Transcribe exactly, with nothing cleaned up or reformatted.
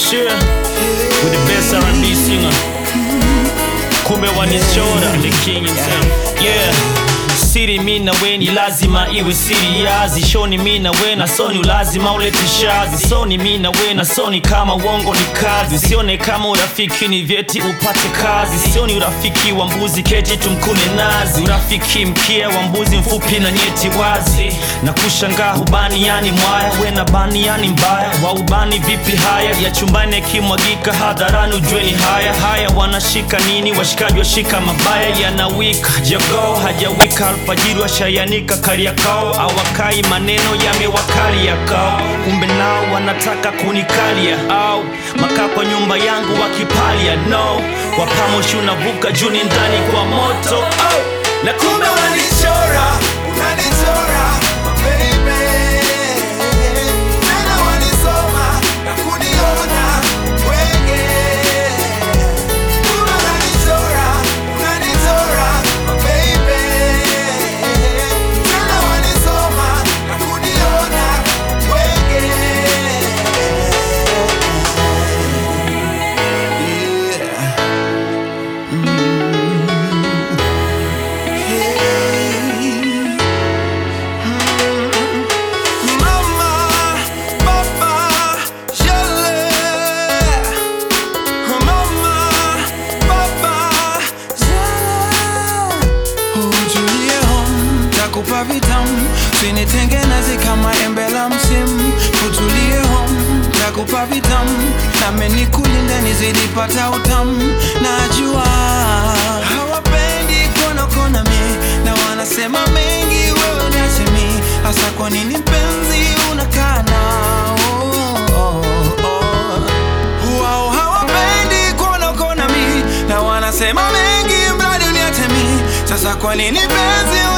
share with the best R and B singer. Kumbe wanichora the king himself. Yeah. Siri mina we ni lazima iwe siri yazi. Shoni mina we na soni ulazima ulete shazi. Soni mina we na soni kama uongo ni kazi. Sione kama urafiki ni vyeti upate kazi. Sioni urafiki wa mbuzi keji tumkune nazi. Urafiki mkia wa mbuzi mfupi na nyeti wazi. Na kushangaa hubani yani mwaya. We na bani yani mbaya. Wa ubani vipi haya. Ya chumbani kimwagika hadharani ujue ni haya. Haya wanashika nini washikaji washika mabaya. Yanawika jogo hajawika alfajiri washayanika Kariakoo. Awakai maneno yamewakali yakao. Kumbe nao wanataka kunikalia. Au makaa kwa nyumba yangu wakipalia. No wapamoshi unavuka juni ndani kwa moto. Oh na kumbe wanichora. Unanichora baby. Tena wanisoma na kuniona wenge. Kumbe wanichora. Unanichora baby. Tena wanisoma na kuniona wenge. Kupa vitamu, sinitengeneze kama embe la msimu. Utulie home, takupa vitamu, nami nikulinde nizidipata utamu. Najua hawapendi kuona kona mi, na wanasema mengi wewe niache mi. Hasa kwa nini mpenzi unakaa nao? Oh, oh, oh. Wao hawapendi kuona kona mi, na wanasema mengi mradi uniache mi. Sasa kwa nini mpenzi